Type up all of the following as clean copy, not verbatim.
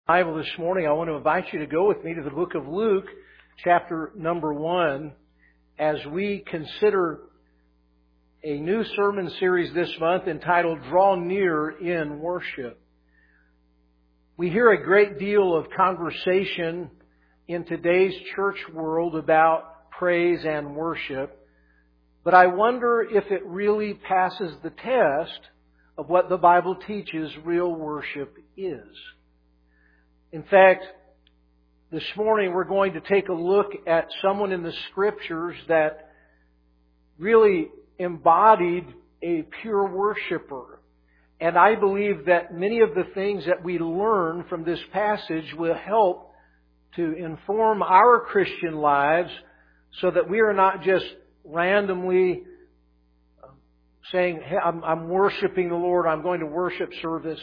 Bible this morning, I want to invite you to go with me to the book of Luke, chapter number 1, as we consider a new sermon series this month entitled Draw Near in Worship. We hear a great deal of conversation in today's church world about praise and worship, but I wonder if it really passes the test of what the Bible teaches real worship is. In fact, this morning we're going to take a look at someone in the Scriptures that really embodied a pure worshiper. And I believe that many of the things that we learn from this passage will help to inform our Christian lives so that we are not just randomly saying, hey, I'm worshiping the Lord, I'm going to worship service.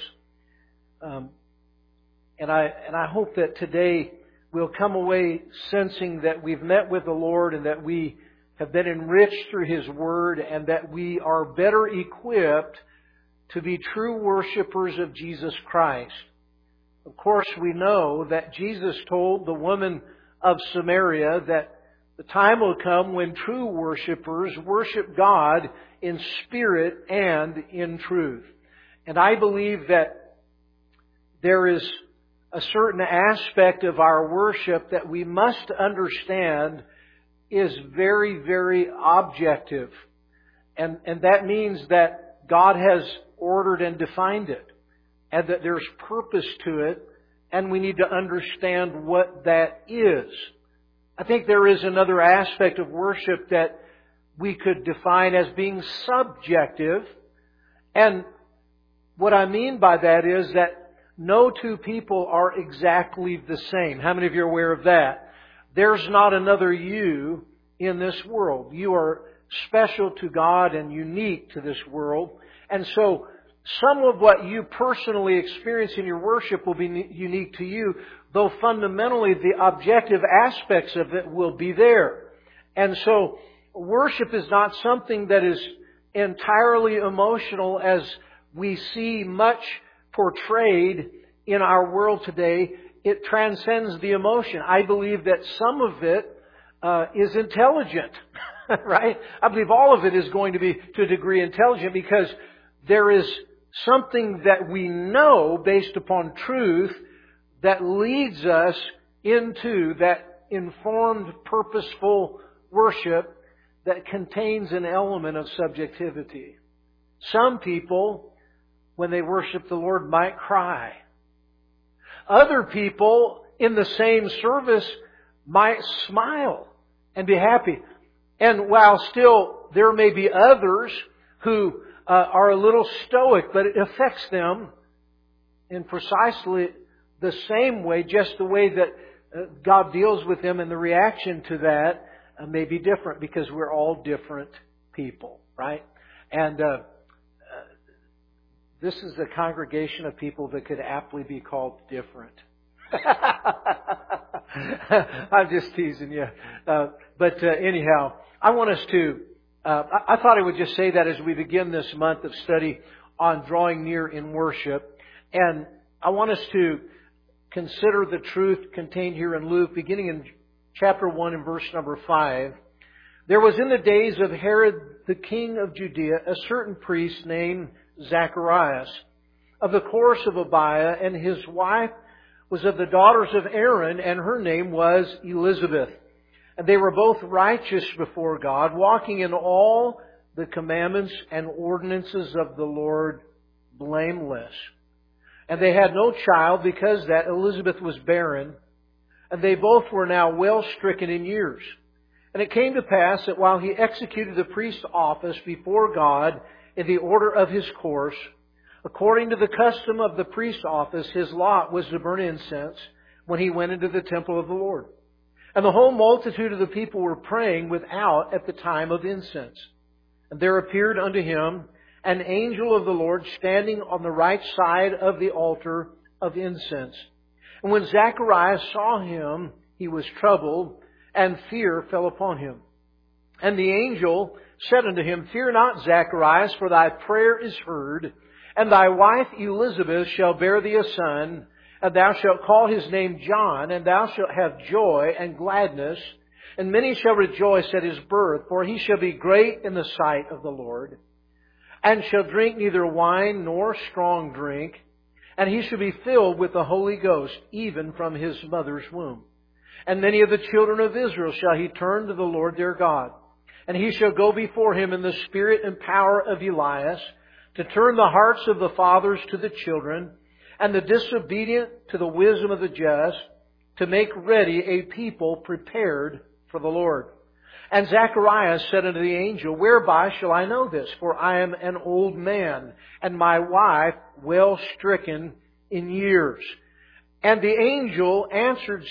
And I hope that today we'll come away sensing that we've met with the Lord and that we have been enriched through His Word and that we are better equipped to be true worshipers of Jesus Christ. Of course, we know that Jesus told the woman of Samaria that the time will come when true worshipers worship God in spirit and in truth. And I believe that there is a certain aspect of our worship that we must understand is very, very objective. And that means that God has ordered and defined it, and that there's purpose to it, and we need to understand what that is. I think there is another aspect of worship that we could define as being subjective. And what I mean by that is that no two people are exactly the same. How many of you are aware of that? There's not another you in this world. You are special to God and unique to this world. And so some of what you personally experience in your worship will be unique to you, though fundamentally the objective aspects of it will be there. And so worship is not something that is entirely emotional as we see much portrayed in our world today. It transcends the emotion. I believe that some of it is intelligent, right? I believe all of it is going to be, to a degree, intelligent because there is something that we know based upon truth that leads us into that informed, purposeful worship that contains an element of subjectivity. Some people, when they worship the Lord, might cry. Other people in the same service might smile and be happy. And while still there may be others who are a little stoic, but it affects them in precisely the same way, just the way that God deals with them, and the reaction to that may be different because we're all different people, right? And this is a congregation of people that could aptly be called different. I'm just teasing you. But anyhow, I want us to, I thought I would just say that as we begin this month of study on drawing near in worship. And I want us to consider the truth contained here in Luke, beginning in chapter 1 and verse number 5. There was in the days of Herod the king of Judea a certain priest named Zacharias, of the course of Abiah, and his wife was of the daughters of Aaron, and her name was Elizabeth. And they were both righteous before God, walking in all the commandments and ordinances of the Lord blameless. And they had no child because that Elizabeth was barren, and they both were now well stricken in years. And it came to pass that while he executed the priest's office before God in the order of his course, according to the custom of the priest's office, his lot was to burn incense when he went into the temple of the Lord. And the whole multitude of the people were praying without at the time of incense. And there appeared unto him an angel of the Lord standing on the right side of the altar of incense. And when Zacharias saw him, he was troubled, and fear fell upon him. And the angel said unto him, Fear not, Zacharias, for thy prayer is heard, and thy wife Elizabeth shall bear thee a son, And thou shalt call his name John, and thou shalt have joy and gladness, and many shall rejoice at his birth, for he shall be great in the sight of the Lord, and shall drink neither wine nor strong drink, and he shall be filled with the Holy Ghost, even from his mother's womb. And many of the children of Israel shall he turn to the Lord their God. And he shall go before him in the spirit and power of Elias, to turn the hearts of the fathers to the children, and the disobedient to the wisdom of the just, to make ready a people prepared for the Lord. And Zacharias said unto the angel, Whereby shall I know this? For I am an old man, and my wife well stricken in years. And the angel answered,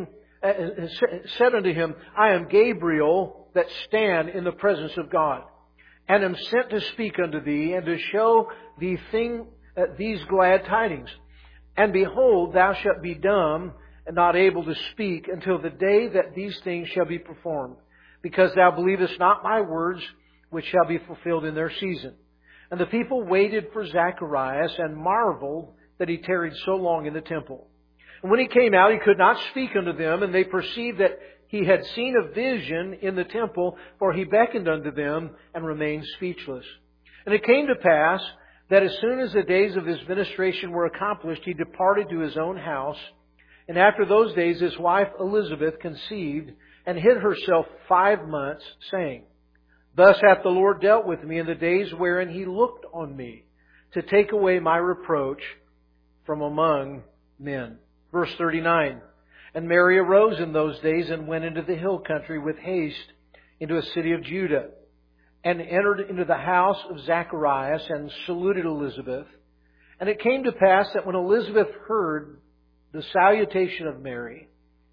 said unto him, I am Gabriel, that stand in the presence of God, and am sent to speak unto thee, and to show thee these glad tidings. And behold, thou shalt be dumb, and not able to speak, until the day that these things shall be performed, because thou believest not my words, which shall be fulfilled in their season. And the people waited for Zacharias, and marveled that he tarried so long in the temple. And when he came out, he could not speak unto them, and they perceived that he had seen a vision in the temple, for he beckoned unto them, and remained speechless. And it came to pass that as soon as the days of his ministration were accomplished, he departed to his own house. And after those days his wife Elizabeth conceived, and hid herself 5 months, saying, Thus hath the Lord dealt with me in the days wherein he looked on me, to take away my reproach from among men. Verse 39. And Mary arose in those days, and went into the hill country with haste into a city of Judah, and entered into the house of Zacharias, and saluted Elizabeth. And it came to pass that when Elizabeth heard the salutation of Mary,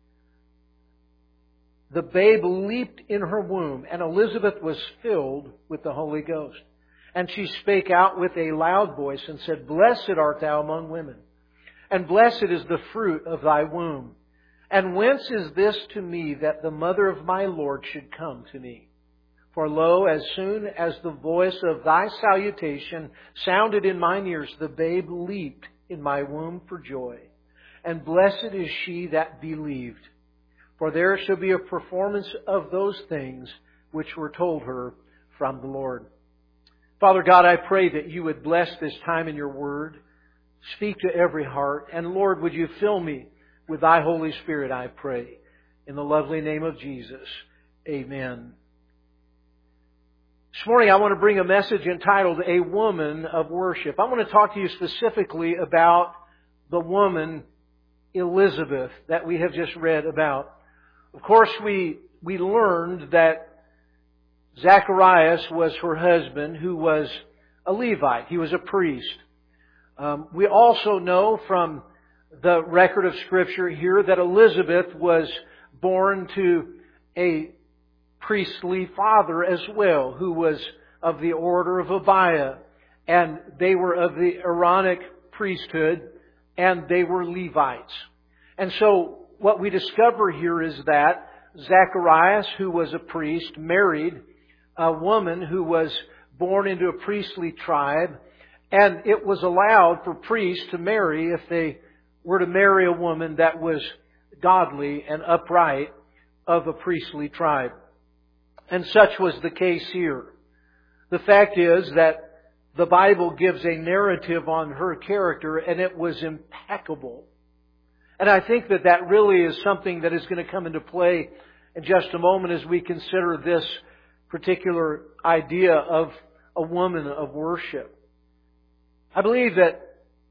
the babe leaped in her womb, and Elizabeth was filled with the Holy Ghost. And she spake out with a loud voice, and said, Blessed art thou among women, and blessed is the fruit of thy womb. And whence is this to me, that the mother of my Lord should come to me? For lo, as soon as the voice of thy salutation sounded in mine ears, the babe leaped in my womb for joy. And blessed is she that believed, for there shall be a performance of those things which were told her from the Lord. Father God, I pray that you would bless this time in your word. Speak to every heart. And Lord, would you fill me with thy Holy Spirit, I pray. In the lovely name of Jesus. Amen. This morning I want to bring a message entitled, A Woman of Worship. I want to talk to you specifically about the woman Elizabeth that we have just read about. Of course, we learned that Zacharias was her husband, who was a Levite. He was a priest. We also know from the record of Scripture here that Elizabeth was born to a priestly father as well, who was of the order of Abiah. And they were of the Aaronic priesthood, and they were Levites. And so what we discover here is that Zacharias, who was a priest, married a woman who was born into a priestly tribe, and it was allowed for priests to marry if they were to marry a woman that was godly and upright of a priestly tribe. And such was the case here. The fact is that the Bible gives a narrative on her character, and it was impeccable. And I think that that really is something that is going to come into play in just a moment as we consider this particular idea of a woman of worship. I believe that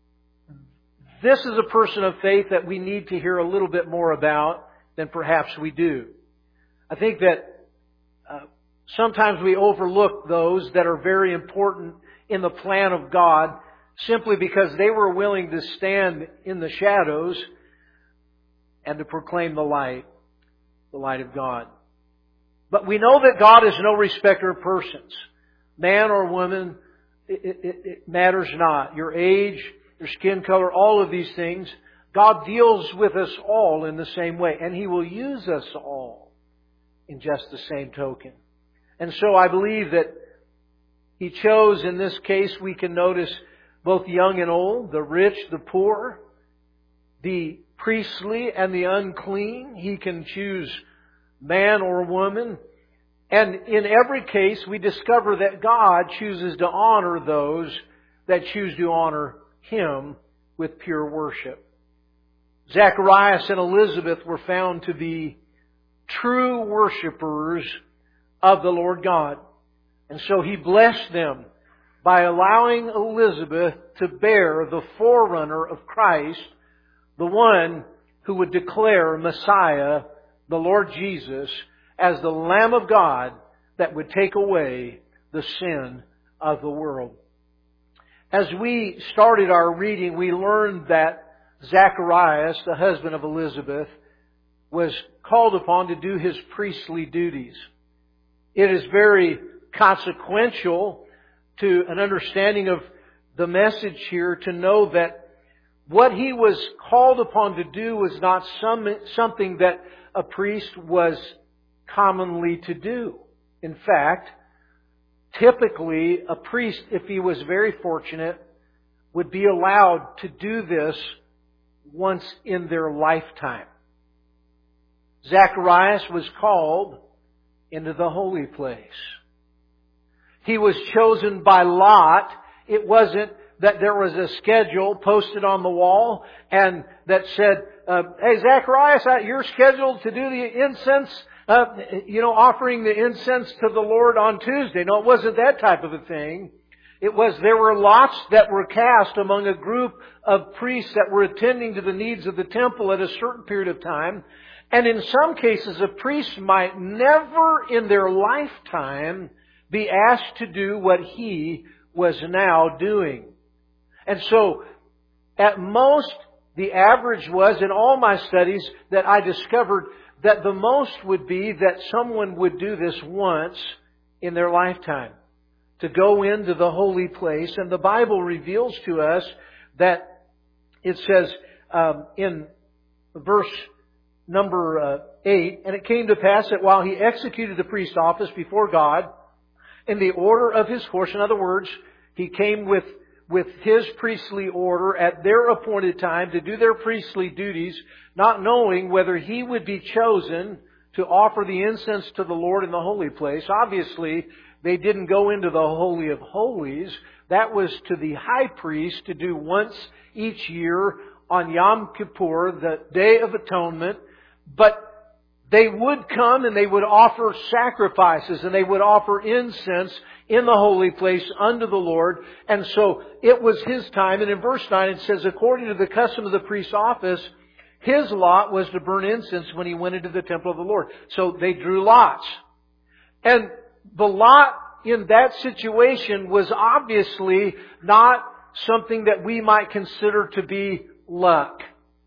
this is a person of faith that we need to hear a little bit more about than perhaps we do. I think that sometimes we overlook those that are very important in the plan of God simply because they were willing to stand in the shadows and to proclaim the light of God. But we know that God is no respecter of persons. Man or woman, it matters not. Your age, your skin color, all of these things. God deals with us all in the same way. And He will use us all in just the same token. And so I believe that He chose, in this case, we can notice both young and old, the rich, the poor. the priestly and the unclean. He can choose man or woman. And in every case, we discover that God chooses to honor those that choose to honor Him with pure worship. Zacharias and Elizabeth were found to be true worshipers of the Lord God. And so He blessed them by allowing Elizabeth to bear the forerunner of Christ, the one who would declare Messiah, the Lord Jesus, as the Lamb of God that would take away the sin of the world. As we started our reading, we learned that Zacharias, the husband of Elizabeth, was called upon to do his priestly duties. It is very consequential to an understanding of the message here to know that what he was called upon to do was not something that a priest was commonly to do. In fact, typically a priest, if he was very fortunate, would be allowed to do this once in their lifetime. Zacharias was called into the holy place. He was chosen by lot. It wasn't that there was a schedule posted on the wall and that said, hey, Zacharias, you're scheduled to do the incense, offering the incense to the Lord on Tuesday. No, it wasn't that type of a thing. It was, there were lots that were cast among a group of priests that were attending to the needs of the temple at a certain period of time. And in some cases, a priest might never in their lifetime be asked to do what he was now doing. And so, at most, the average was, in all my studies, that I discovered that the most would be that someone would do this once in their lifetime, to go into the holy place. And the Bible reveals to us that it says in verse number 8, and it came to pass that while he executed the priest's office before God in the order of his course, in other words, he came with his priestly order at their appointed time to do their priestly duties, not knowing whether he would be chosen to offer the incense to the Lord in the holy place. Obviously, they didn't go into the Holy of Holies. That was to the high priest to do once each year on Yom Kippur, the Day of Atonement. But they would come and they would offer sacrifices and they would offer incense in the holy place unto the Lord. And so it was his time. And in verse 9 it says, according to the custom of the priest's office, his lot was to burn incense when he went into the temple of the Lord. So they drew lots. And the lot in that situation was obviously not something that we might consider to be luck.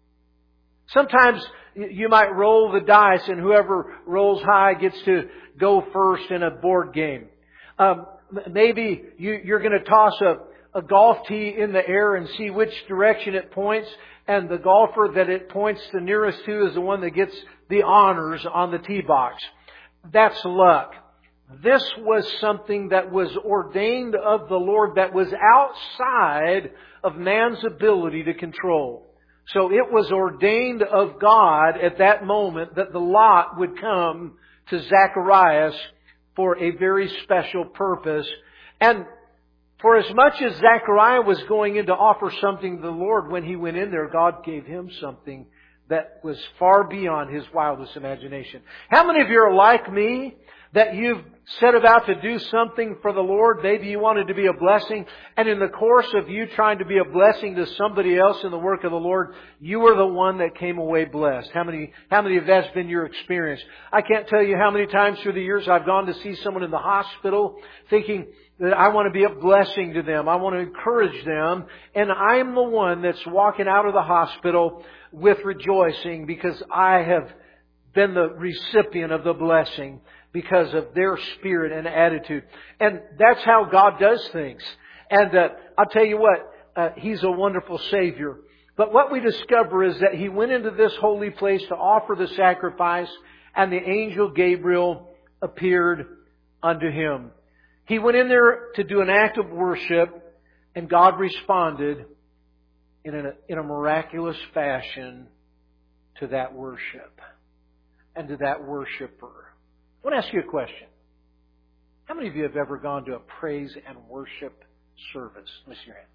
Sometimes you might roll the dice and whoever rolls high gets to go first in a board game. Maybe you're going to toss a golf tee in the air and see which direction it points, and the golfer that it points the nearest to is the one that gets the honors on the tee box. That's luck. This was something that was ordained of the Lord that was outside of man's ability to control. So it was ordained of God at that moment that the lot would come to Zacharias for a very special purpose. And for as much as Zechariah was going in to offer something to the Lord, when he went in there, God gave him something that was far beyond his wildest imagination. How many of you are like me, that you've set about to do something for the Lord? Maybe you wanted to be a blessing, and in the course of you trying to be a blessing to somebody else in the work of the Lord, you were the one that came away blessed. How many of that's been your experience? I can't tell you how many times through the years I've gone to see someone in the hospital thinking that I want to be a blessing to them. I want to encourage them, and I'm the one that's walking out of the hospital with rejoicing because I have been the recipient of the blessing because of their spirit and attitude. And that's how God does things. And I'll tell you what, He's a wonderful Savior. But what we discover is that He went into this holy place to offer the sacrifice, and the angel Gabriel appeared unto him. He went in there to do an act of worship, and God responded in a miraculous fashion to that worship and to that worshiper. I want to ask you a question. How many of you have ever gone to a praise and worship service? Let me see your hand.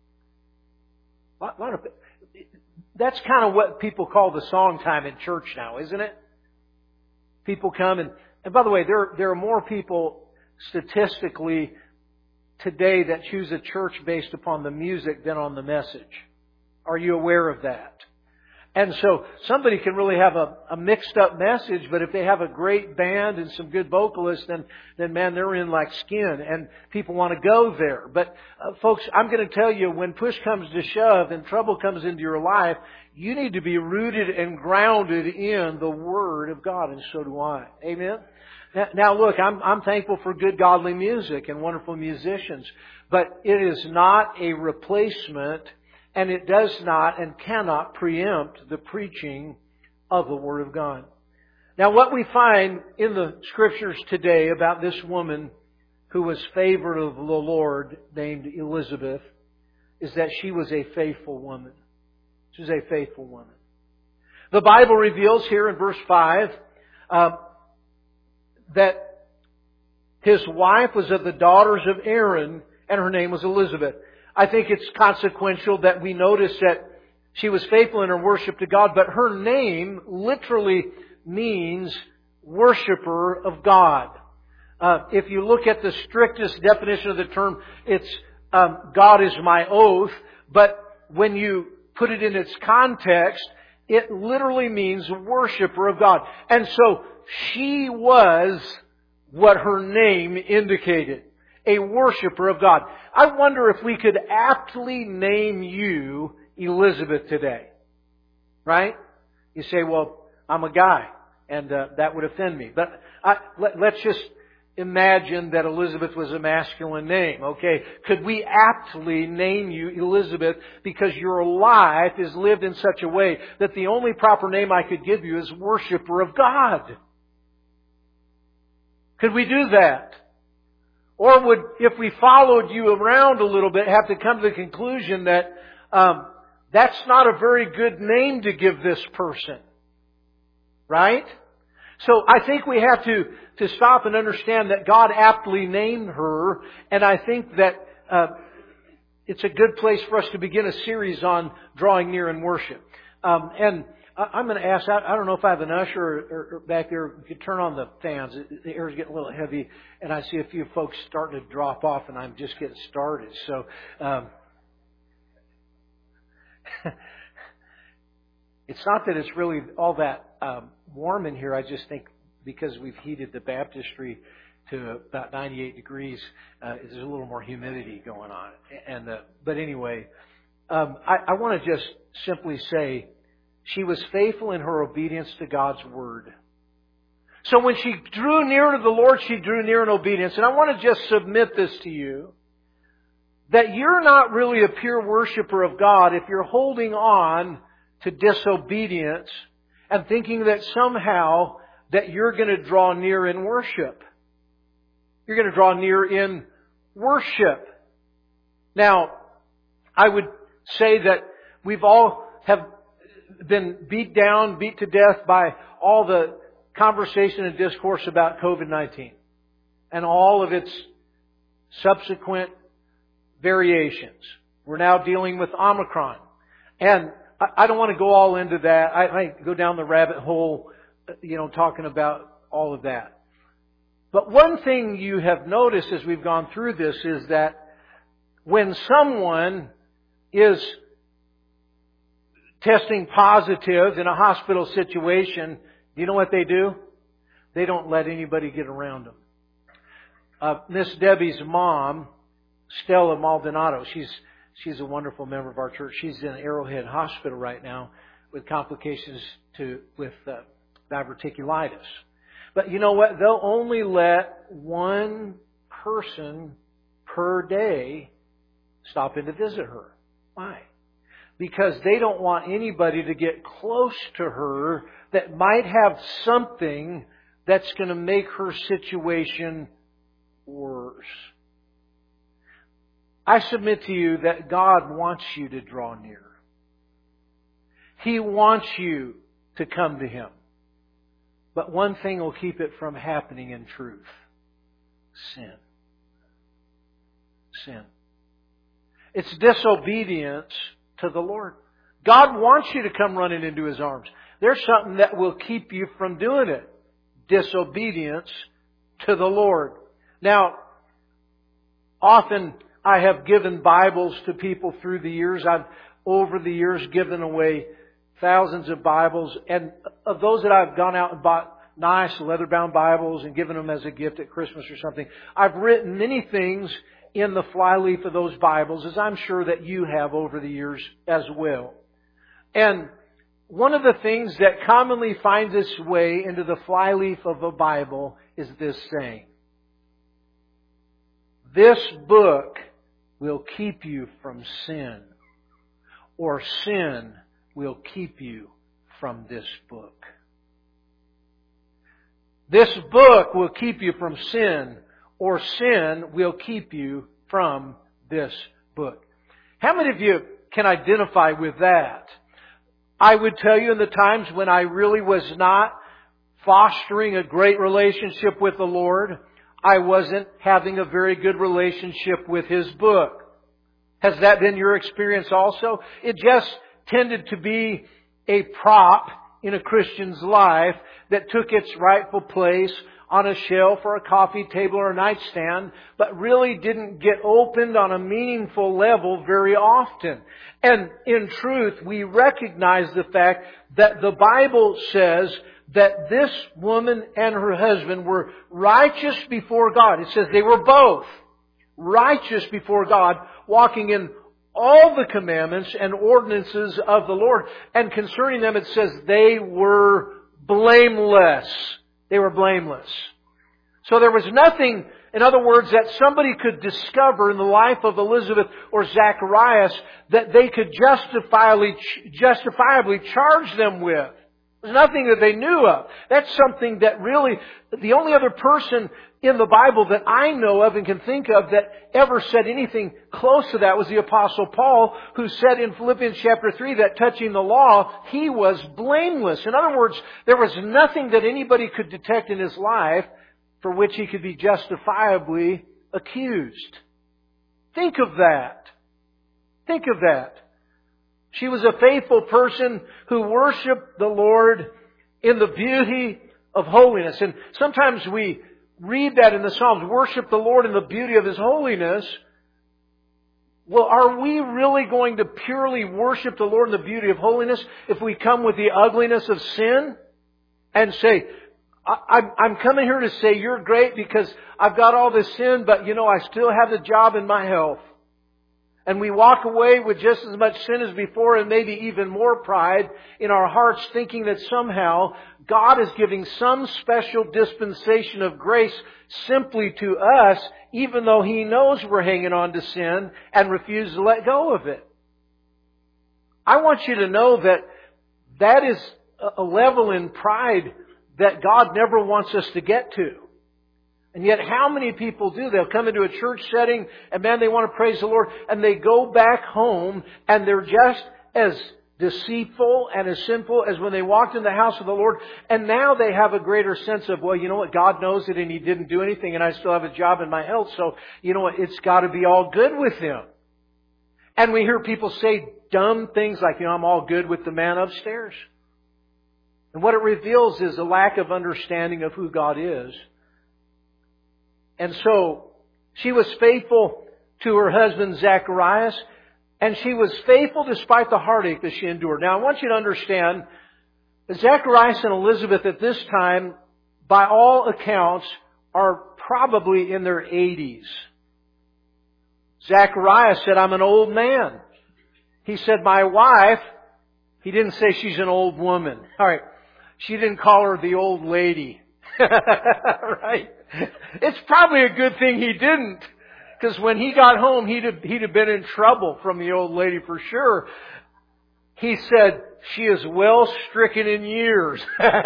That's kind of what people call the song time in church now, isn't it? People come and by the way, there are more people statistically today that choose a church based upon the music than on the message. Are you aware of that? And so somebody can really have a mixed up message, but if they have a great band and some good vocalists, then man, they're in like skin and people want to go there. But folks, I'm going to tell you, when push comes to shove and trouble comes into your life, you need to be rooted and grounded in the Word of God, and so do I. Amen? Now look, I'm thankful for good godly music and wonderful musicians, but it is not a replacement, and it does not and cannot preempt the preaching of the Word of God. Now what we find in the Scriptures today about this woman who was favored of the Lord, named Elizabeth, is that she was a faithful woman. She was a faithful woman. The Bible reveals here in verse 5 that his wife was of the daughters of Aaron, and her name was Elizabeth. I think it's consequential that we notice that she was faithful in her worship to God, but her name literally means worshiper of God. If you look at the strictest definition of the term, it's God is my oath, but when you put it in its context, it literally means worshiper of God. And so she was what her name indicated. A worshiper of God. I wonder if we could aptly name you Elizabeth today. Right? You say, well, I'm a guy, and that would offend me. But let's just imagine that Elizabeth was a masculine name. Okay? Could we aptly name you Elizabeth because your life is lived in such a way that the only proper name I could give you is worshiper of God? Could we do that? Or would, if we followed you around a little bit, have to come to the conclusion that that's not a very good name to give this person? Right? So I think we have to stop and understand that God aptly named her, and I think that it's a good place for us to begin a series on drawing near in worship. And I'm going to ask, I don't know if I have an usher or back there who could turn on the fans. The air is getting a little heavy, and I see a few folks starting to drop off, and I'm just getting started. So it's not that it's really all that warm in here. I just think because we've heated the baptistry to about 98 degrees, there's a little more humidity going on. And but anyway, I want to just simply say, she was faithful in her obedience to God's Word. So when she drew near to the Lord, she drew near in obedience. And I want to just submit this to you, that you're not really a pure worshiper of God if you're holding on to disobedience and thinking that somehow that you're going to draw near in worship. You're going to draw near in worship. Now, I would say that we've all have been beat down, beat to death by all the conversation and discourse about COVID-19 and all of its subsequent variations. We're now dealing with Omicron. And I don't want to go all into that. I might go down the rabbit hole, talking about all of that. But one thing you have noticed as we've gone through this is that when someone is testing positive in a hospital situation, you know what they do? They don't let anybody get around them. Miss Debbie's mom, Stella Maldonado, she's a wonderful member of our church. She's in Arrowhead Hospital right now with complications with diverticulitis. But you know what? They'll only let one person per day stop in to visit her. Why? Because they don't want anybody to get close to her that might have something that's going to make her situation worse. I submit to you that God wants you to draw near. He wants you to come to Him. But one thing will keep it from happening in truth. Sin. Sin. It's disobedience to the Lord. God wants you to come running into His arms. There's something that will keep you from doing it. Disobedience to the Lord. Now, often I have given Bibles to people through the years. I've, over the years, given away thousands of Bibles. And of those that I've gone out and bought nice leather-bound Bibles and given them as a gift at Christmas or something, I've written many things in the flyleaf of those Bibles, as I'm sure that you have over the years as well. And one of the things that commonly finds its way into the flyleaf of a Bible is this saying: this book will keep you from sin, or sin will keep you from this book. This book will keep you from sin, or sin will keep you from this book. How many of you can identify with that? I would tell you in the times when I really was not fostering a great relationship with the Lord, I wasn't having a very good relationship with His book. Has that been your experience also? It just tended to be a prop in a Christian's life that took its rightful place on a shelf or a coffee table or a nightstand, but really didn't get opened on a meaningful level very often. And in truth, we recognize the fact that the Bible says that this woman and her husband were righteous before God. It says they were both righteous before God, walking in all the commandments and ordinances of the Lord. And concerning them, it says they were blameless. They were blameless. So there was nothing, in other words, that somebody could discover in the life of Elizabeth or Zacharias that they could justifiably charge them with. There's nothing that they knew of. That's something that really, the only other person in the Bible that I know of and can think of that ever said anything close to that was the Apostle Paul, who said in Philippians chapter 3 that touching the law, he was blameless. In other words, there was nothing that anybody could detect in his life for which he could be justifiably accused. Think of that. Think of that. She was a faithful person who worshiped the Lord in the beauty of holiness. And sometimes we read that in the Psalms, worship the Lord in the beauty of His holiness. Well, are we really going to purely worship the Lord in the beauty of holiness if we come with the ugliness of sin and say, I'm coming here to say you're great because I've got all this sin, but I still have the job and my health. And we walk away with just as much sin as before and maybe even more pride in our hearts, thinking that somehow God is giving some special dispensation of grace simply to us, even though He knows we're hanging on to sin and refuse to let go of it. I want you to know that that is a level in pride that God never wants us to get to. And yet how many people do? They'll come into a church setting and man, they want to praise the Lord, and they go back home and they're just as deceitful and as sinful as when they walked in the house of the Lord. And now they have a greater sense of, well, you know what? God knows it and He didn't do anything and I still have a job and my health. So, you know what? It's got to be all good with Him. And we hear people say dumb things like, I'm all good with the man upstairs. And what it reveals is a lack of understanding of who God is. And so she was faithful to her husband Zacharias, and she was faithful despite the heartache that she endured. Now I want you to understand that Zacharias and Elizabeth at this time, by all accounts, are probably in their 80s. Zacharias said, I'm an old man. He said, my wife, he didn't say she's an old woman. All right. She didn't call her the old lady. Right? It's probably a good thing he didn't. Because when he got home, he'd have been in trouble from the old lady for sure. He said, she is well stricken in years.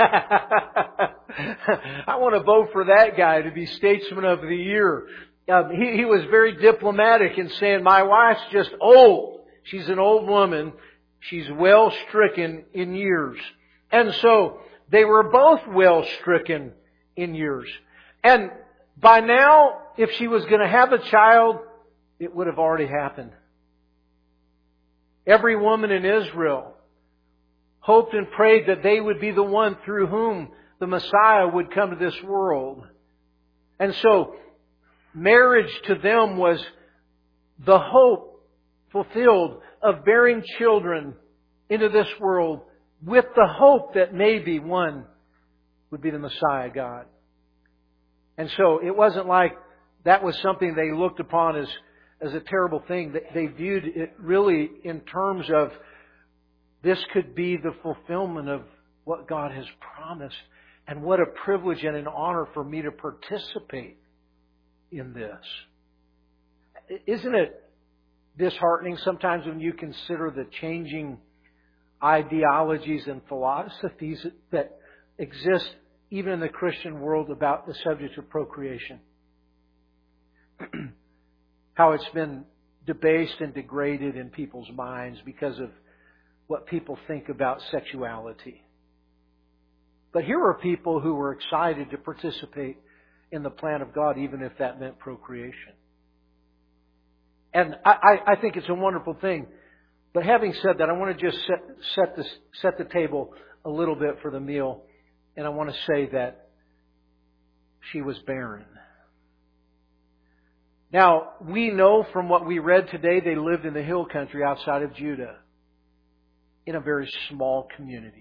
I want to vote for that guy to be Statesman of the Year. He was very diplomatic in saying, my wife's just old. She's an old woman She's well stricken in years. And so they were both well stricken in years. And by now, if she was going to have a child, it would have already happened. Every woman in Israel hoped and prayed that they would be the one through whom the Messiah would come to this world. And so, marriage to them was the hope fulfilled of bearing children into this world with the hope that maybe one would be the Messiah God. And so it wasn't like that was something they looked upon as a terrible thing. They viewed it really in terms of this could be the fulfillment of what God has promised. And what a privilege and an honor for me to participate in this. Isn't it disheartening sometimes when you consider the changing ideologies and philosophies that exist even in the Christian world about the subject of procreation? How it's been debased and degraded in people's minds because of what people think about sexuality. But here are people who were excited to participate in the plan of God, even if that meant procreation. And I think it's a wonderful thing. But having said that, I want to just set the table a little bit for the meal. And I want to say that she was barren. Now, we know from what we read today, they lived in the hill country outside of Judah, in a very small community.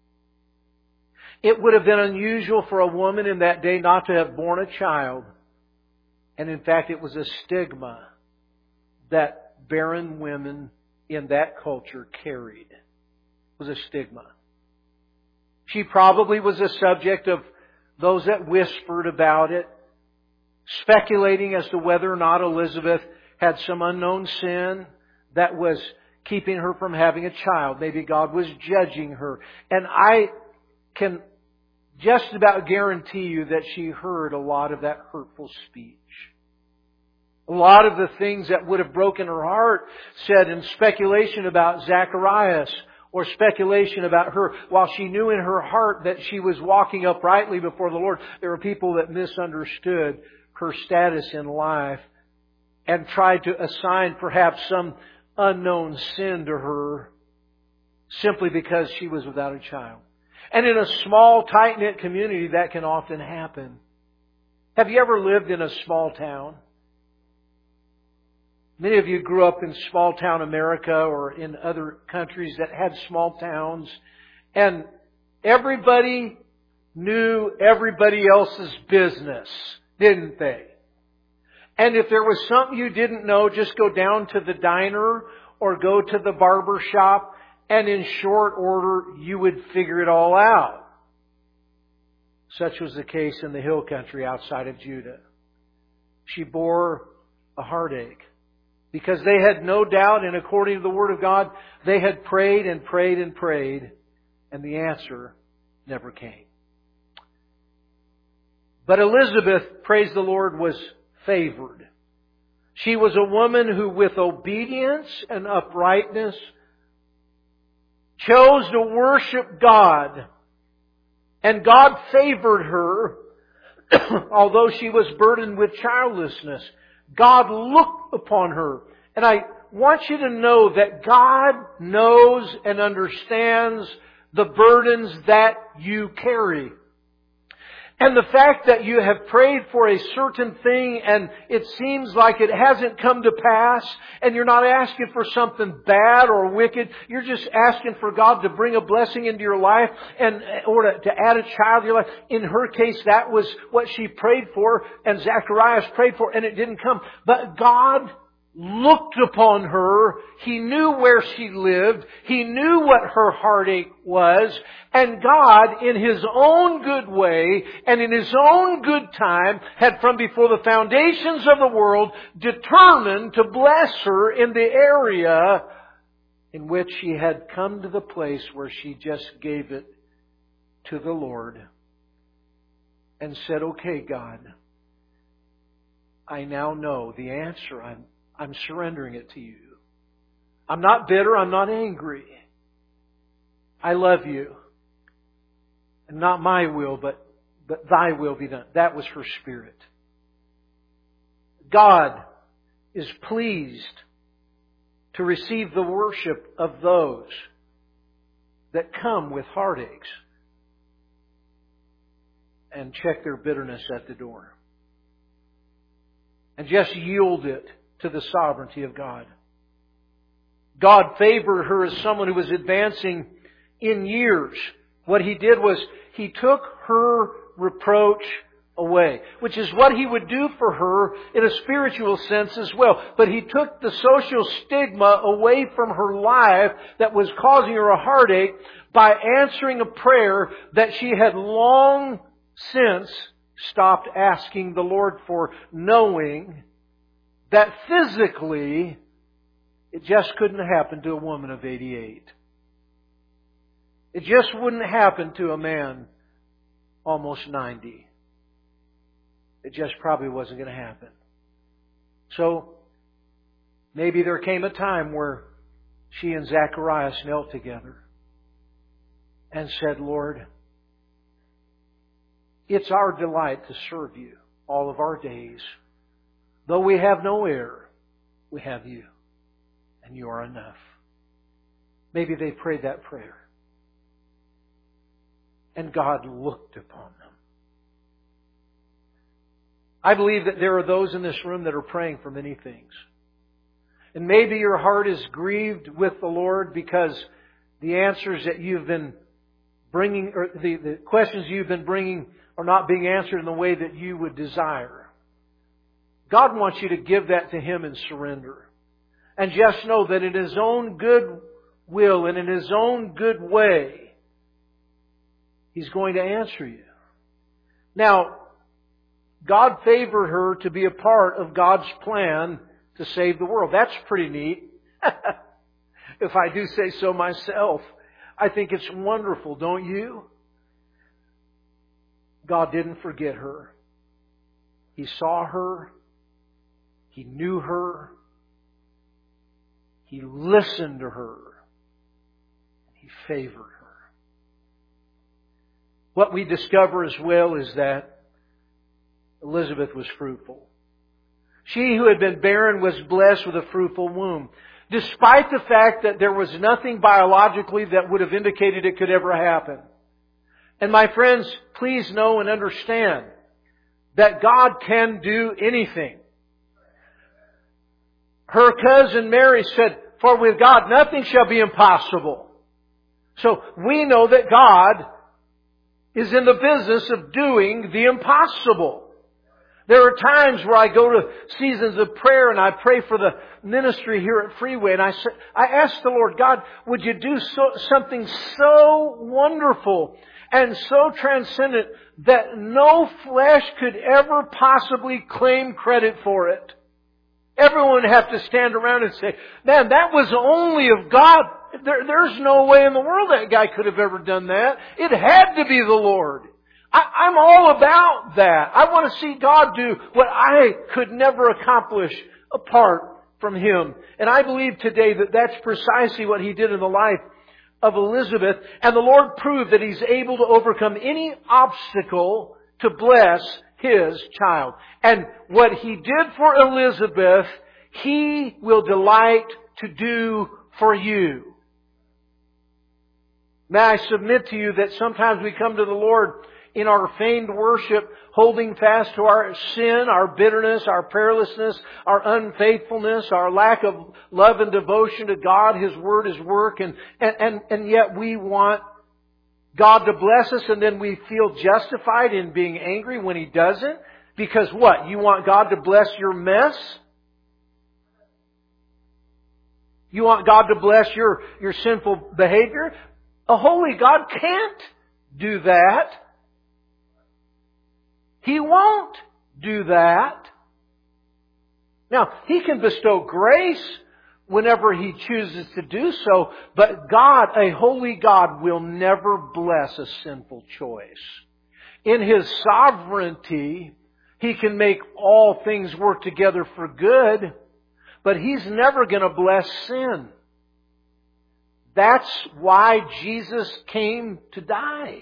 It would have been unusual for a woman in that day not to have borne a child. And in fact, it was a stigma that barren women in that culture carried. It was a stigma. She probably was a subject of those that whispered about it, speculating as to whether or not Elizabeth had some unknown sin that was keeping her from having a child. Maybe God was judging her. And I can just about guarantee you that she heard a lot of that hurtful speech. A lot of the things that would have broken her heart said in speculation about Zacharias, or speculation about her, while she knew in her heart that she was walking uprightly before the Lord. There were people that misunderstood her status in life and tried to assign perhaps some unknown sin to her simply because she was without a child. And in a small, tight-knit community, that can often happen. Have you ever lived in a small town? Many of you grew up in small-town America or in other countries that had small towns. And everybody knew everybody else's business, didn't they? And if there was something you didn't know, just go down to the diner or go to the barber shop, and in short order, you would figure it all out. Such was the case in the hill country outside of Judah. She bore a heartache because they had no doubt, and according to the Word of God, they had prayed and prayed and prayed, and the answer never came. But Elizabeth, praise the Lord, was favored. She was a woman who, with obedience and uprightness, chose to worship God. And God favored her, although she was burdened with childlessness. God looked upon her. And I want you to know that God knows and understands the burdens that you carry. And the fact that you have prayed for a certain thing and it seems like it hasn't come to pass, and you're not asking for something bad or wicked, you're just asking for God to bring a blessing into your life or to add a child to your life. In her case, that was what she prayed for, and Zacharias prayed for, and it didn't come. But God looked upon her. He knew where she lived. He knew what her heartache was. And God, in His own good way and in His own good time, had from before the foundations of the world determined to bless her in the area in which she had come to the place where she just gave it to the Lord and said, "Okay, God, I now know the answer. I'm surrendering it to You. I'm not bitter. I'm not angry. I love you. And not my will, but Thy will be done. That was her spirit. God is pleased to receive the worship of those that come with heartaches and check their bitterness at the door. And just yield it to the sovereignty of God. God favored her as someone who was advancing in years. What He did was He took her reproach away, which is what He would do for her in a spiritual sense as well. But He took the social stigma away from her life that was causing her a heartache by answering a prayer that she had long since stopped asking the Lord for, knowing that physically it just couldn't happen to a woman of 88. It just wouldn't happen to a man almost 90. It just probably wasn't going to happen. So, maybe there came a time where she and Zacharias knelt together and said, Lord, it's our delight to serve You all of our days. Though we have no heir, we have You, and You are enough. Maybe they prayed that prayer. And God looked upon them. I believe that there are those in this room that are praying for many things. And maybe your heart is grieved with the Lord because the answers that you've been bringing, or the questions you've been bringing, are not being answered in the way that you would desire. God wants you to give that to Him in surrender. And just know that in His own good will and in His own good way, He's going to answer you. Now, God favored her to be a part of God's plan to save the world. That's pretty neat. If I do say so myself. I think it's wonderful, don't you? God didn't forget her. He saw her. He knew her. He listened to her. He favored her. What we discover as well is that Elizabeth was fruitful. She who had been barren was blessed with a fruitful womb. Despite the fact that there was nothing biologically that would have indicated it could ever happen. And my friends, please know and understand that God can do anything. Her cousin Mary said, "For with God nothing shall be impossible." So we know that God is in the business of doing the impossible. There are times where I go to seasons of prayer and I pray for the ministry here at Freeway, and I ask the Lord, God, would You do something so wonderful and so transcendent that no flesh could ever possibly claim credit for it. Everyone would have to stand around and say, man, that was only of God. There's no way in the world that guy could have ever done that. It had to be the Lord. I'm all about that. I want to see God do what I could never accomplish apart from Him. And I believe today that that's precisely what He did in the life of Elizabeth. And the Lord proved that He's able to overcome any obstacle to bless His child. And what He did for Elizabeth, He will delight to do for you. May I submit to you that sometimes we come to the Lord in our feigned worship, holding fast to our sin, our bitterness, our prayerlessness, our unfaithfulness, our lack of love and devotion to God, His Word, His work, and yet we want God to bless us, and then we feel justified in being angry when He doesn't. Because what? You want God to bless your mess? You want God to bless your sinful behavior? A holy God can't do that. He won't do that. Now, He can bestow grace whenever He chooses to do so, but God, a holy God, will never bless a sinful choice. In His sovereignty, He can make all things work together for good, but He's never going to bless sin. That's why Jesus came to die.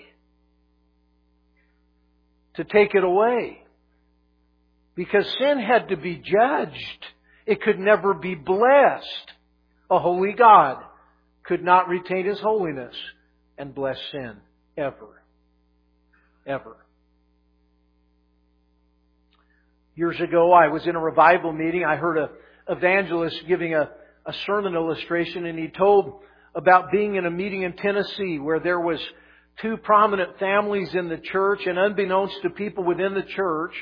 To take it away. Because sin had to be judged. It could never be blessed. A holy God could not retain His holiness and bless sin. Ever. Ever. Years ago, I was in a revival meeting. I heard an evangelist giving a sermon illustration, and he told about being in a meeting in Tennessee where there was two prominent families in the church, and unbeknownst to people within the church,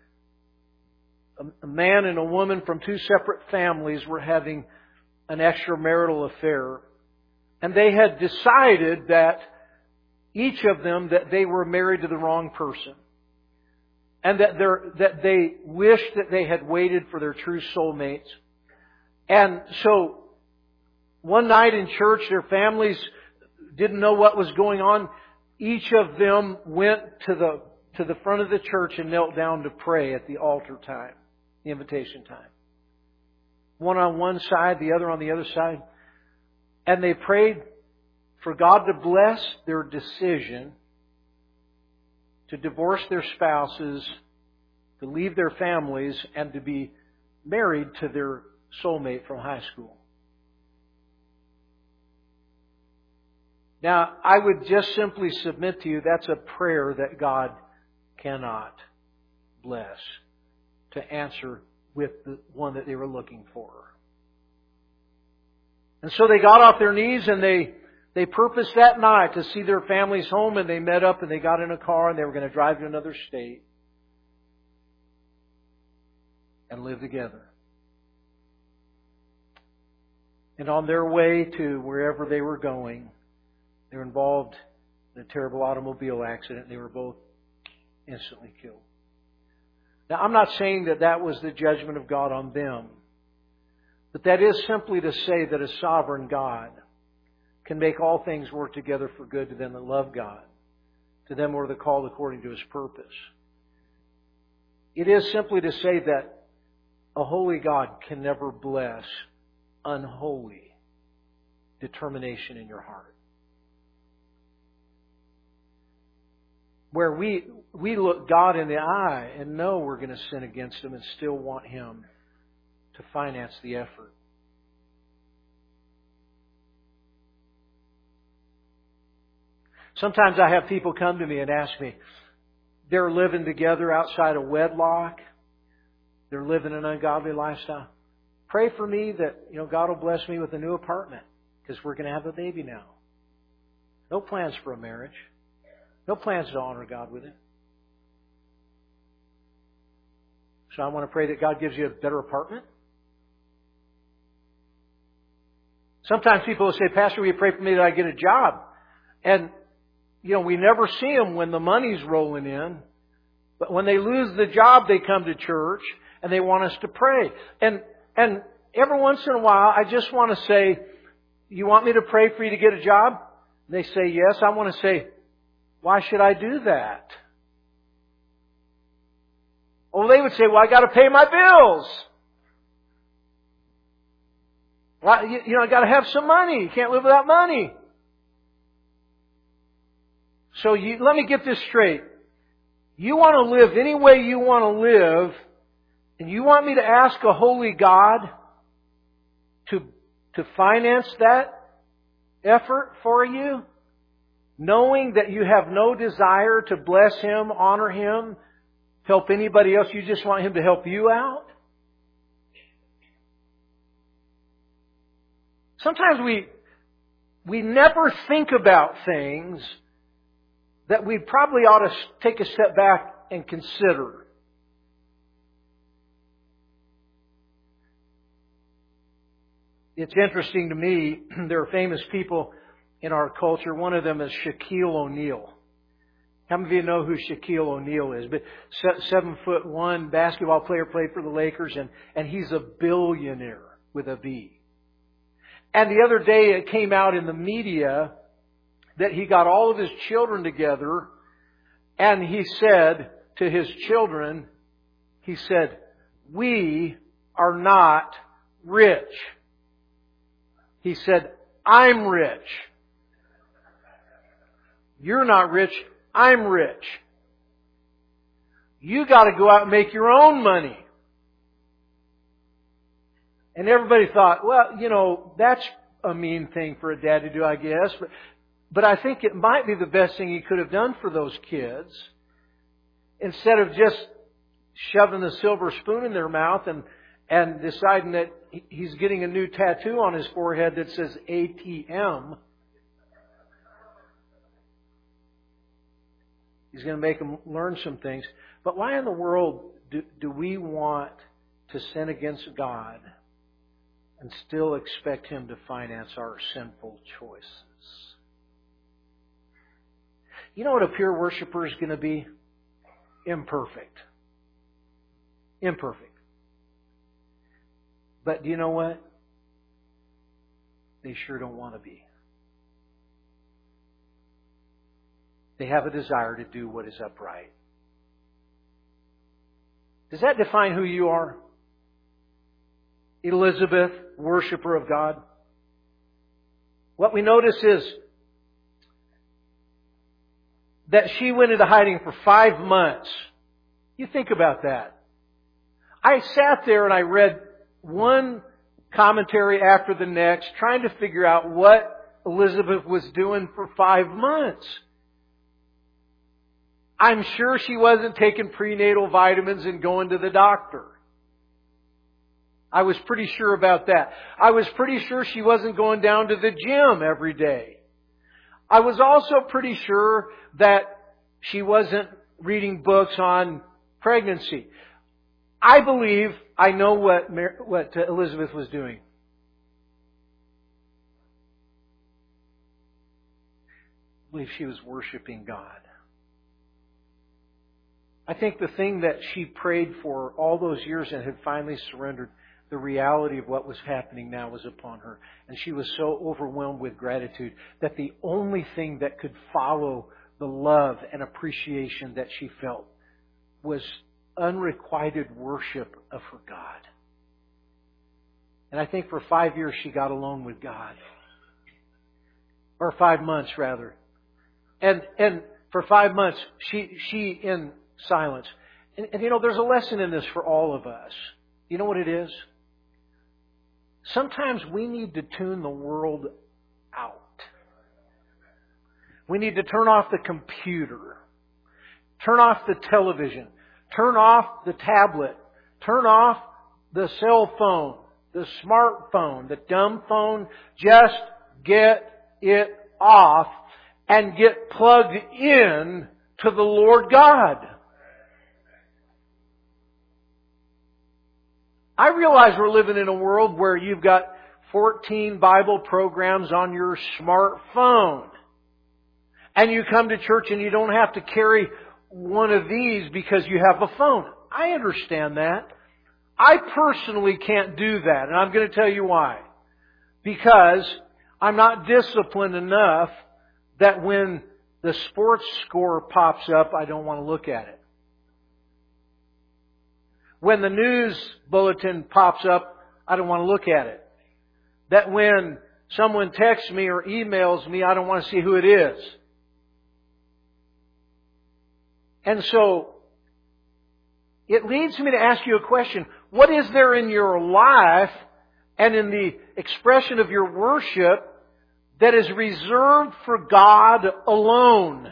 a man and a woman from two separate families were having an extramarital affair. And they had decided that each of them, that they were married to the wrong person. And that they wished that they had waited for their true soulmates. And so, one night in church, their families didn't know what was going on. Each of them went to the front of the church and knelt down to pray at the altar time, the invitation time. One on one side, the other on the other side. And they prayed for God to bless their decision to divorce their spouses, to leave their families, and to be married to their soulmate from high school. Now, I would just simply submit to you that's a prayer that God cannot bless to answer with the one that they were looking for. And so they got off their knees and they purposed that night to see their families home, and they met up and they got in a car and they were going to drive to another state and live together. And on their way to wherever they were going, they were involved in a terrible automobile accident. They were both instantly killed. Now, I'm not saying that that was the judgment of God on them. But that is simply to say that a sovereign God can make all things work together for good to them that love God, to them who are the called according to His purpose. It is simply to say that a holy God can never bless unholy determination in your heart. Where we look God in the eye and know we're going to sin against Him and still want Him to finance the effort. Sometimes I have people come to me and ask me, they're living together outside of wedlock. They're living an ungodly lifestyle. Pray for me that, God will bless me with a new apartment because we're going to have a baby now. No plans for a marriage. No plans to honor God with it. So I want to pray that God gives you a better apartment. Sometimes people will say, Pastor, will you pray for me that I get a job? And, we never see them when the money's rolling in. But when they lose the job, they come to church and they want us to pray. And every once in a while, I just want to say, you want me to pray for you to get a job? And they say, yes. I want to say, why should I do that? Well, they would say, well, I got to pay my bills. Well, I got to have some money. You can't live without money. So let me get this straight. You want to live any way you want to live, and you want me to ask a holy God to finance that effort for you, knowing that you have no desire to bless Him, honor Him, help anybody else. You just want Him to help you out? Sometimes we never think about things that we probably ought to take a step back and consider. It's interesting to me, there are famous people in our culture. One of them is Shaquille O'Neal. How many of you know who Shaquille O'Neal is? But 7'1" basketball player, played for the Lakers, and he's a billionaire with a B. And the other day it came out in the media that he got all of his children together and he said to his children, he said, we are not rich. He said, I'm rich. You're not rich. I'm rich. You got to go out and make your own money. And everybody thought, well, that's a mean thing for a dad to do, I guess. But I think it might be the best thing he could have done for those kids. Instead of just shoving the silver spoon in their mouth and deciding that he's getting a new tattoo on his forehead that says ATM. He's going to make them learn some things. But why in the world do we want to sin against God and still expect Him to finance our sinful choices? You know what a pure worshiper is going to be? Imperfect. Imperfect. But do you know what? They sure don't want to be. They have a desire to do what is upright. Does that define who you are? Elizabeth, worshiper of God. What we notice is that she went into hiding for 5 months. You think about that. I sat there and I read one commentary after the next, trying to figure out what Elizabeth was doing for 5 months. I'm sure she wasn't taking prenatal vitamins and going to the doctor. I was pretty sure about that. I was pretty sure she wasn't going down to the gym every day. I was also pretty sure that she wasn't reading books on pregnancy. I believe I know what Elizabeth was doing. I believe she was worshiping God. I think the thing that she prayed for all those years and had finally surrendered, the reality of what was happening now was upon her. And she was so overwhelmed with gratitude that the only thing that could follow the love and appreciation that she felt was unrequited worship of her God. And I think for 5 years she got alone with God. Or 5 months rather. And for 5 months she in silence. And you know, there's a lesson in this for all of us. You know what it is? Sometimes we need to tune the world out. We need to turn off the computer. Turn off the television. Turn off the tablet. Turn off the cell phone, the smartphone, the dumb phone. Just get it off and get plugged in to the Lord God. I realize we're living in a world where you've got 14 Bible programs on your smartphone. And you come to church and you don't have to carry one of these because you have a phone. I understand that. I personally can't do that. And I'm going to tell you why. Because I'm not disciplined enough that when the sports score pops up, I don't want to look at it. When the news bulletin pops up, I don't want to look at it. That when someone texts me or emails me, I don't want to see who it is. And so, it leads me to ask you a question. What is there in your life and in the expression of your worship that is reserved for God alone?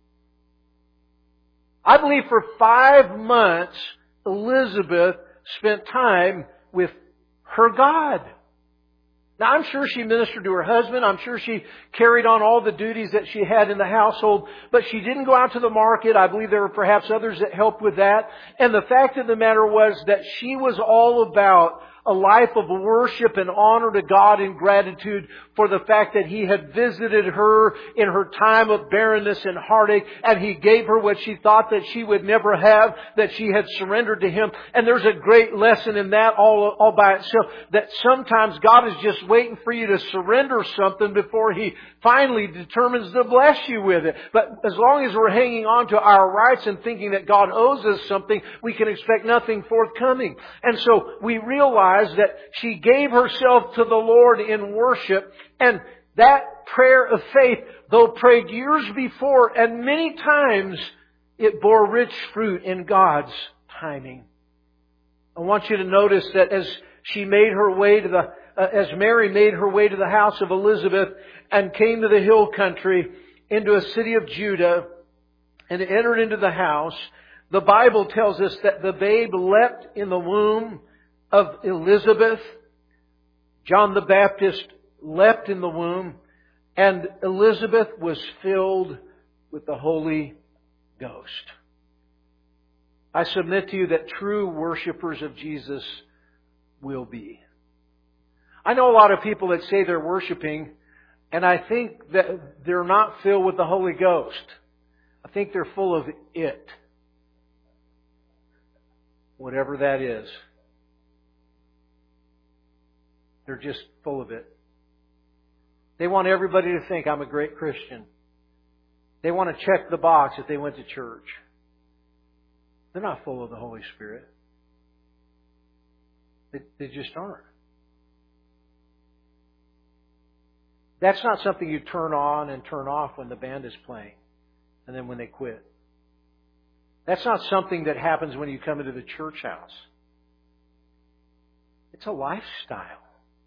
I believe for 5 months, Elizabeth spent time with her God. Now, I'm sure she ministered to her husband. I'm sure she carried on all the duties that she had in the household. But she didn't go out to the market. I believe there were perhaps others that helped with that. And the fact of the matter was that she was all about a life of worship and honor to God and gratitude for the fact that He had visited her in her time of barrenness and heartache, and He gave her what she thought that she would never have, that she had surrendered to Him. And there's a great lesson in that all by itself, that sometimes God is just waiting for you to surrender something before He finally determines to bless you with it. But as long as we're hanging on to our rights and thinking that God owes us something, we can expect nothing forthcoming. And so we realize that she gave herself to the Lord in worship. And that prayer of faith, though prayed years before and many times, it bore rich fruit in God's timing. I want you to notice that as Mary made her way to the house of Elizabeth and came to the hill country, into a city of Judah, and entered into the house, the Bible tells us that the babe leapt in the womb of Elizabeth. John the Baptist leapt in the womb, and Elizabeth was filled with the Holy Ghost. I submit to you that true worshipers of Jesus will be. I know a lot of people that say they're worshiping, and I think that they're not filled with the Holy Ghost. I think they're full of it. Whatever that is. They're just full of it. They want everybody to think I'm a great Christian. They want to check the box if they went to church. They're not full of the Holy Spirit. They just aren't. That's not something you turn on and turn off when the band is playing and then when they quit. That's not something that happens when you come into the church house. It's a lifestyle.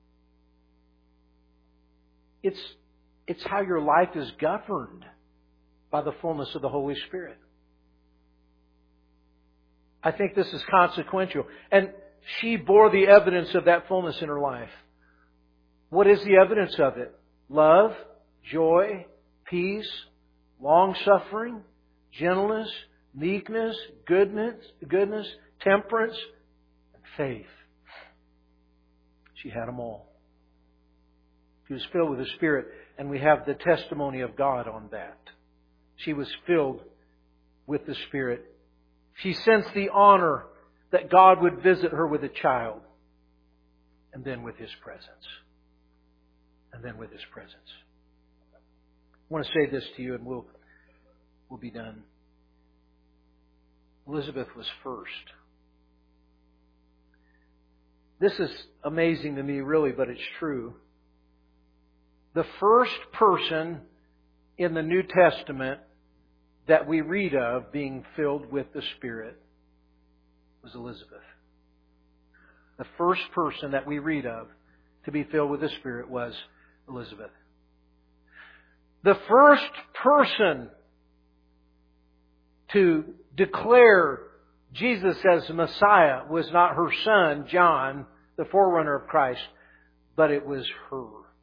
It's how your life is governed by the fullness of the Holy Spirit. I think this is consequential. And she bore the evidence of that fullness in her life. What is the evidence of it? Love, joy, peace, long-suffering, gentleness, meekness, goodness, temperance, and faith. She had them all. She was filled with the Spirit, and we have the testimony of God on that. She was filled with the Spirit. She sensed the honor that God would visit her with a child, and then with His presence. And then with His presence. I want to say this to you, and we'll be done. Elizabeth was first. This is amazing to me, really, but it's true. The first person in the New Testament that we read of being filled with the Spirit was Elizabeth. The first person that we read of to be filled with the Spirit was Elizabeth. The first person to declare Jesus as Messiah was not her son, John, the forerunner of Christ, but it was her.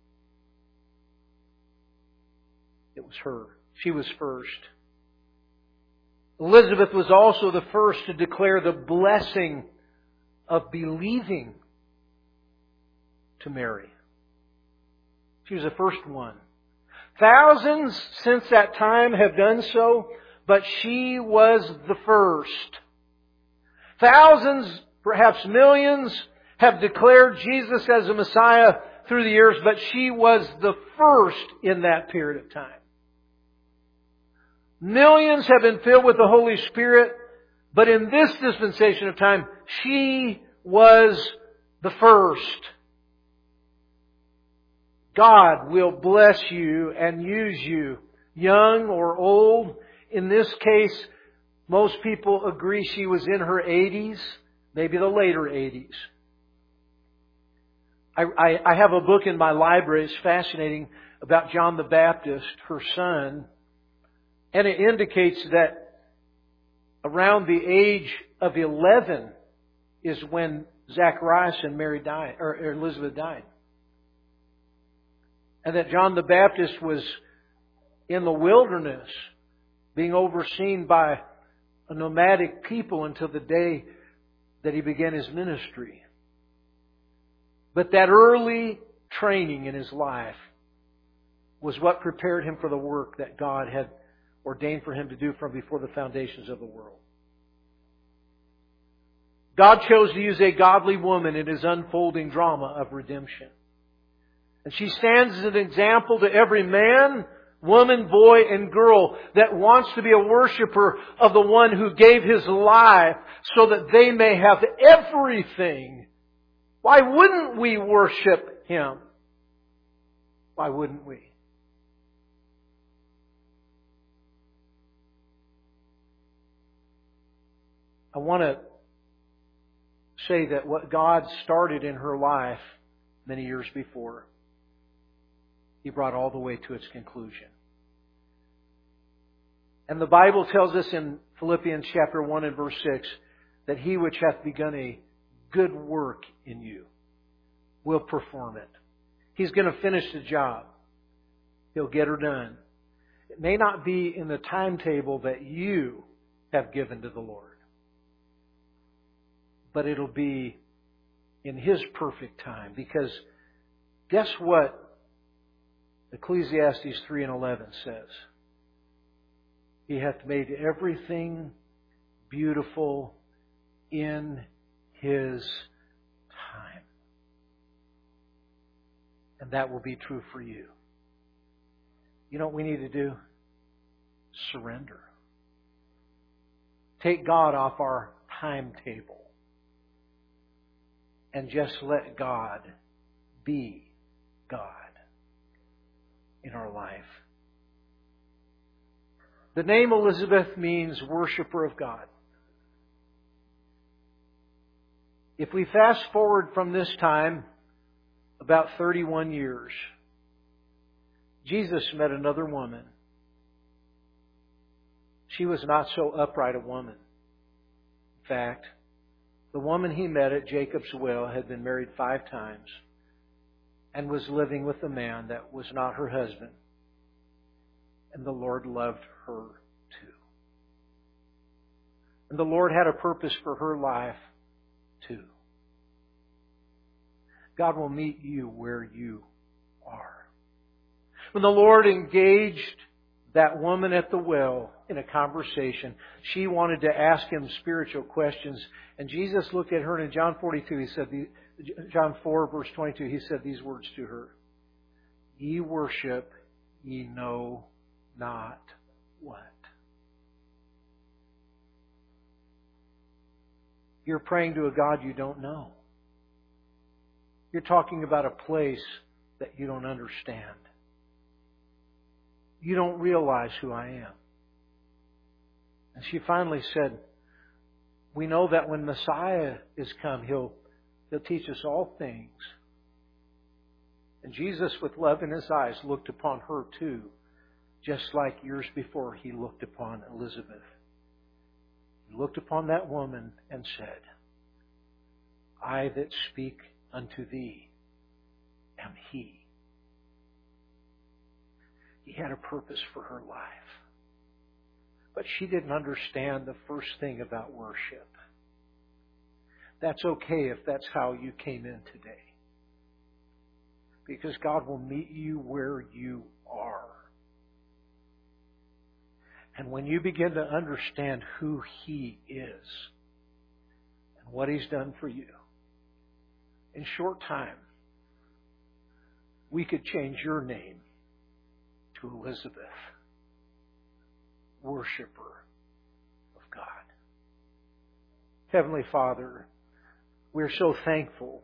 It was her. She was first. Elizabeth was also the first to declare the blessing of believing to Mary. She was the first one. Thousands since that time have done so, but she was the first. Thousands, perhaps millions, have declared Jesus as a Messiah through the years, but she was the first in that period of time. Millions have been filled with the Holy Spirit, but in this dispensation of time, she was the first. God will bless you and use you, young or old. In this case, most people agree she was in her 80s, maybe the later 80s. I have a book in my library. It's fascinating about John the Baptist, her son. And it indicates that around the age of 11 is when Zacharias and Mary died, or Elizabeth died. And that John the Baptist was in the wilderness being overseen by a nomadic people until the day that he began his ministry. But that early training in his life was what prepared him for the work that God had ordained for him to do from before the foundations of the world. God chose to use a godly woman in His unfolding drama of redemption. And she stands as an example to every man, woman, boy, and girl that wants to be a worshiper of the one who gave His life so that they may have everything. Why wouldn't we worship Him? Why wouldn't we? I want to say that what God started in her life many years before, He brought all the way to its conclusion. And the Bible tells us in Philippians chapter 1 and verse 6 that He which hath begun a good work in you will perform it. He's going to finish the job. He'll get her done. It may not be in the timetable that you have given to the Lord, but it'll be in His perfect time. Because guess what Ecclesiastes 3 and 11 says? He hath made everything beautiful in His time. And that will be true for you. You know what we need to do? Surrender. Take God off our timetable. And just let God be God in our life. The name Elizabeth means worshiper of God. If we fast forward from this time, about 31 years, Jesus met another woman. She was not so upright a woman. In fact, the woman he met at Jacob's well had been married 5 times and was living with a man that was not her husband. And the Lord loved her too. And the Lord had a purpose for her life too. God will meet you where you are. When the Lord engaged that woman at the well in a conversation, she wanted to ask Him spiritual questions. And Jesus looked at her, and in John 42, He said, John 4, verse 22, He said these words to her: Ye worship, ye know not what. You're praying to a God you don't know. You're talking about a place that you don't understand. You don't realize who I am. And she finally said, we know that when Messiah is come, He'll teach us all things. And Jesus, with love in His eyes, looked upon her too, just like years before He looked upon Elizabeth. He looked upon that woman and said, I that speak unto thee am He. He had a purpose for her life. But she didn't understand the first thing about worship. That's okay if that's how you came in today. Because God will meet you where you are. And when you begin to understand who He is and what He's done for you, in short time, we could change your name to Elizabeth, worshiper of God. Heavenly Father, we're so thankful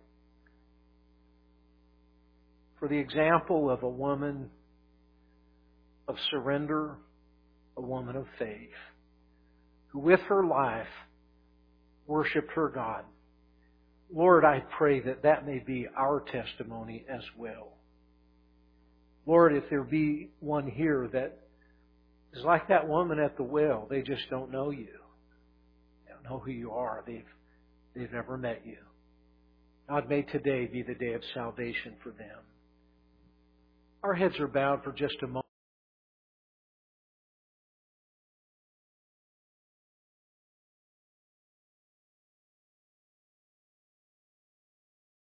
for the example of a woman of surrender, a woman of faith, who with her life worshiped her God. Lord, I pray that that may be our testimony as well. Lord, if there be one here that is like that woman at the well, they just don't know you. They don't know who you are. They've never met you. God, may today be the day of salvation for them. Our heads are bowed for just a moment.